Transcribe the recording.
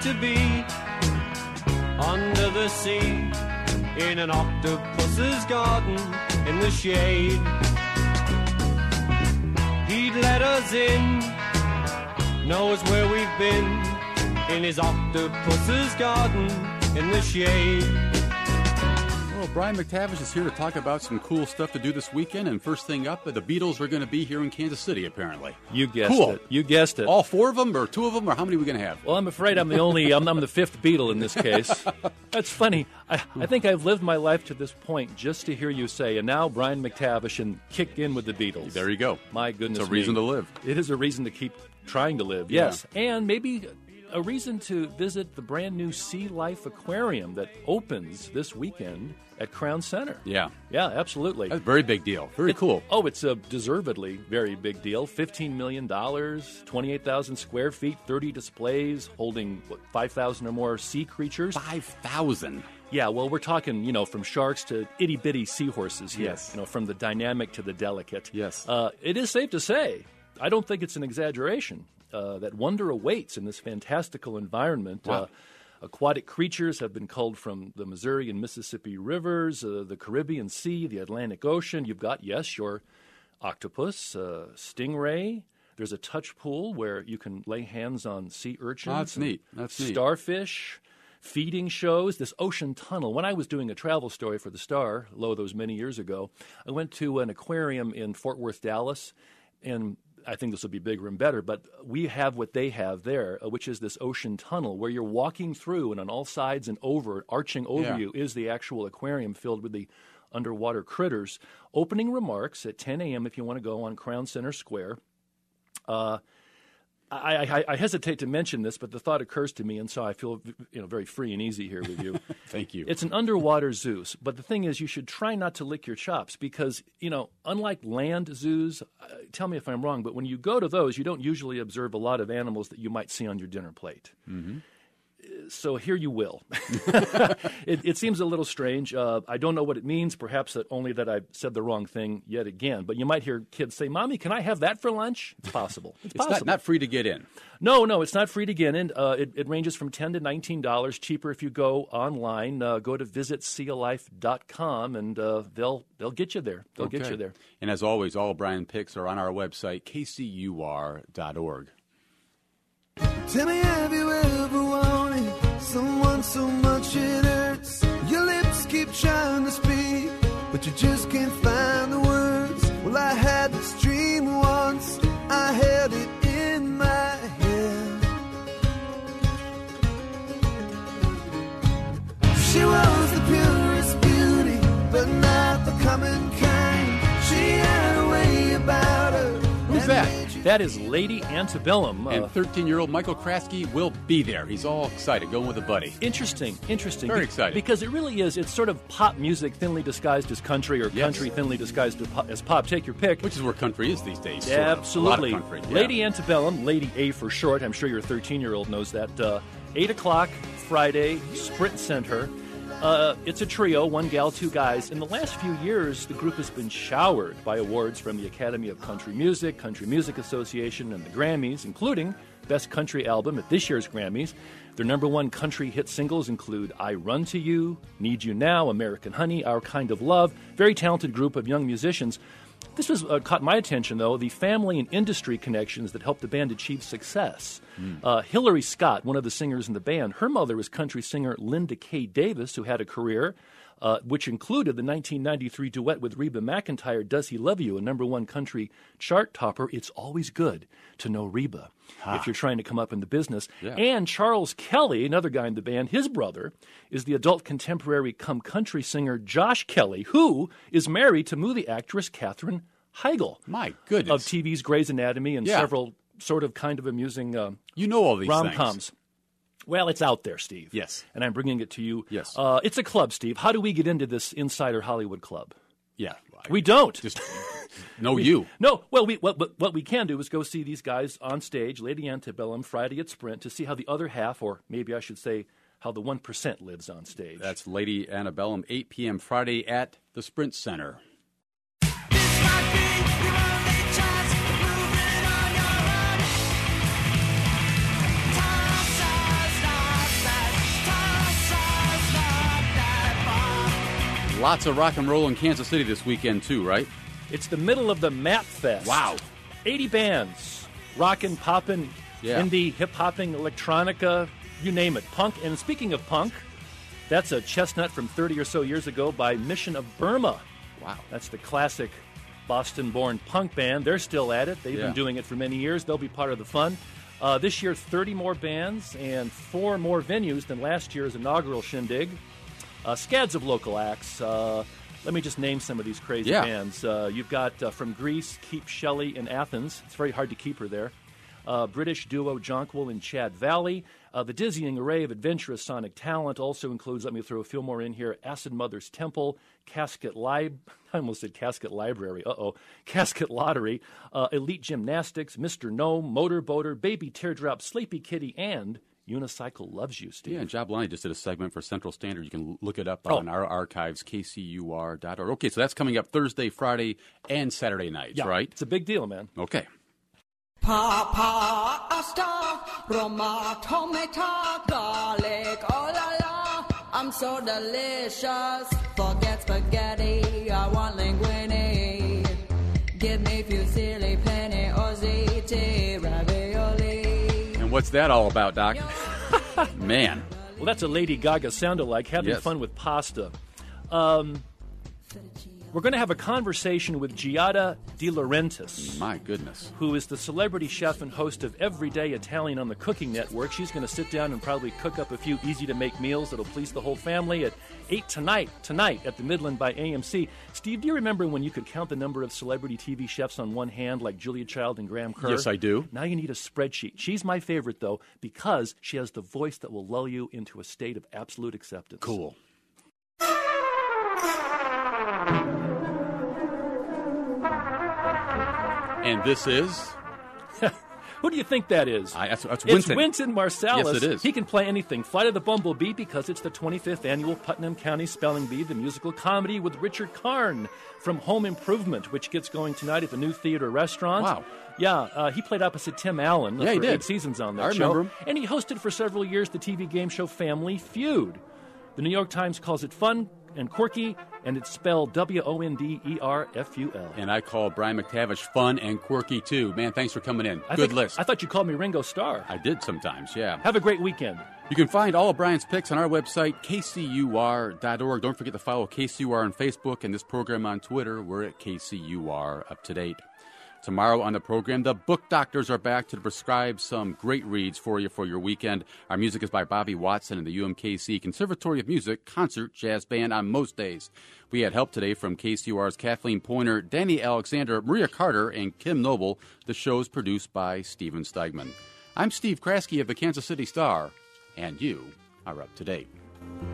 to be under the sea in an octopus's garden in the shade. He'd let us in, knows where we've been, in his octopus's garden in the shade. Well, Brian McTavish is here to talk about some cool stuff to do this weekend. And first thing up, the Beatles are going to be here in Kansas City, apparently. You guessed cool. it. You guessed it. All four of them, or two of them, or how many are we going to have? Well, I'm afraid I'm the fifth Beatle in this case. That's funny. I think I've lived my life to this point just to hear you say, and now Brian McTavish and kick in with the Beatles. There you go. My goodness It's a reason to live. It is a reason to keep trying to live, yes. Yeah. And maybe a reason to visit the brand new Sea Life Aquarium that opens this weekend at Crown Center. Yeah. Yeah, absolutely. That's a very big deal. Very cool. Oh, it's a deservedly very big deal. $15 million, 28,000 square feet, 30 displays holding, 5,000 or more sea creatures. 5,000? Yeah, well, we're talking, from sharks to itty-bitty seahorses here. Yes. From the dynamic to the delicate. Yes. It is safe to say, I don't think it's an exaggeration, that wonder awaits in this fantastical environment. Wow. Aquatic creatures have been culled from the Missouri and Mississippi rivers, the Caribbean Sea, the Atlantic Ocean. You've got, yes, your octopus, stingray. There's a touch pool where you can lay hands on sea urchins. Oh, that's neat. That's neat. Starfish, feeding shows, this ocean tunnel. When I was doing a travel story for the Star, those many years ago, I went to an aquarium in Fort Worth, Dallas, and I think this will be bigger and better, but we have what they have there, which is this ocean tunnel where you're walking through, and on all sides and arching over you is the actual aquarium filled with the underwater critters. Opening remarks at 10 a.m. if you want to go on Crown Center Square. I hesitate to mention this, but the thought occurs to me, and so I feel very free and easy here with you. Thank you. It's an underwater zoo, but the thing is you should try not to lick your chops because, unlike land zoos, tell me if I'm wrong, but when you go to those, you don't usually observe a lot of animals that you might see on your dinner plate. Mm-hmm. So here you will. It seems a little strange. I don't know what it means, perhaps only that I said the wrong thing yet again. But you might hear kids say, Mommy, can I have that for lunch? It's possible. It's possible. Not free to get in. No, it's not free to get in. It ranges from $10 to $19, cheaper if you go online. Go to visitsealife.com, and they'll get you there. They'll get you there. And as always, all Brian picks are on our website, kcur.org. Tell me, have you ever wanted someone so much it hurts? Your lips keep trying to speak, but you just can't find the words. Well, I had this dream once, I held it in my hand. She was the purest beauty, but not the common kind. She had a way about her. Who's that? That is Lady Antebellum. And 13-year-old Michael Kraske will be there. He's all excited, going with a buddy. Interesting. Very exciting. Because it really is. It's sort of pop music thinly disguised as country, or country thinly disguised as pop. Take your pick. Which is where country is these days. Absolutely. A lot of country. Lady Antebellum, Lady A for short. I'm sure your 13-year-old knows that. 8 o'clock Friday, Sprint Center. It's a trio, one gal, two guys. In the last few years, the group has been showered by awards from the Academy of Country Music, Country Music Association, and the Grammys, including Best Country Album at this year's Grammys. Their number one country hit singles include I Run to You, Need You Now, American Honey, Our Kind of Love. Very talented group of young musicians. This was caught my attention, though, the family and industry connections that helped the band achieve success. Hillary Scott, one of the singers in the band, her mother was country singer Linda Kay Davis, who had a career which included the 1993 duet with Reba McEntire, Does He Love You, a number one country chart topper. It's always good to know Reba if you're trying to come up in the business. Yeah. And Charles Kelly, another guy in the band, his brother, is the adult contemporary come country singer Josh Kelly, who is married to movie actress Katherine Heigl. My goodness. Of TV's Grey's Anatomy and several sort of kind of amusing you know all these rom-coms. Things. Well, it's out there, Steve. Yes. And I'm bringing it to you. Yes. It's a club, Steve. How do we get into this Insider Hollywood Club? Yeah. We don't. Just know you. No. Well, what we can do is go see these guys on stage, Lady Antebellum, Friday at Sprint, to see how the other half, or maybe I should say how the 1% lives on stage. That's Lady Antebellum, 8 p.m. Friday at the Sprint Center. Lots of rock and roll in Kansas City this weekend, too, right? It's the middle of the Map Fest. Wow. 80 bands. Rockin', poppin', indie, hip-hopping, electronica, you name it. Punk. And speaking of punk, that's a chestnut from 30 or so years ago by Mission of Burma. Wow. That's the classic Boston-born punk band. They're still at it. They've been doing it for many years. They'll be part of the fun. This year, 30 more bands and 4 more venues than last year's inaugural shindig. Scads of local acts. Let me just name some of these crazy bands. You've got from Greece, Keep Shelley in Athens. It's very hard to keep her there. British duo Jonquil in Chad Valley. The dizzying array of adventurous sonic talent also includes, let me throw a few more in here, Acid Mother's Temple, Casket Library, Casket Lottery, Elite Gymnastics, Mr. Gnome, Motorboater, Baby Teardrop, Sleepy Kitty, and Unicycle Loves You, Steve. Yeah, and Job Lonnie just did a segment for Central Standard. You can look it up on our archives, kcur.org. Okay, so that's coming up Thursday, Friday, and Saturday nights, right? It's a big deal, man. Okay. Papa, asta, Roma, tomato, garlic, oh la la, I'm so delicious. Forget spaghetti, I want linguine. Give me fusilli, penne, or ziti, ravioli. And what's that all about, Doc? Man. Well, that's a Lady Gaga sound-alike, having fun with pasta. We're going to have a conversation with Giada De Laurentiis. My goodness. Who is the celebrity chef and host of Everyday Italian on the Cooking Network. She's going to sit down and probably cook up a few easy-to-make meals that'll please the whole family at 8 tonight at the Midland by AMC. Steve, do you remember when you could count the number of celebrity TV chefs on one hand, like Julia Child and Graham Kerr? Yes, I do. Now you need a spreadsheet. She's my favorite, though, because she has the voice that will lull you into a state of absolute acceptance. Cool. And this is? Who do you think that is? That's Wynton. It's Wynton Marsalis. Yes, it is. He can play anything. Flight of the Bumblebee, because it's the 25th annual Putnam County Spelling Bee, the musical comedy with Richard Karn from Home Improvement, which gets going tonight at the New Theater Restaurant. Wow. Yeah, he played opposite Tim Allen for 8 seasons on that show. I remember him. And he hosted for several years the TV game show Family Feud. The New York Times calls it fun and quirky, and it's spelled Wonderful. And I call Brian McTavish fun and quirky, too. Man, thanks for coming in. Good list. I thought you called me Ringo Starr. I did sometimes, yeah. Have a great weekend. You can find all of Brian's picks on our website, kcur.org. Don't forget to follow KCUR on Facebook and this program on Twitter. We're at KCUR Up to Date. Tomorrow on the program, the Book Doctors are back to prescribe some great reads for you for your weekend. Our music is by Bobby Watson and the UMKC Conservatory of Music Concert Jazz Band on most days. We had help today from KCUR's Kathleen Pointer, Danny Alexander, Maria Carter, and Kim Noble. The show's produced by Steven Steigman. I'm Steve Kraske of the Kansas City Star, and you are up to date.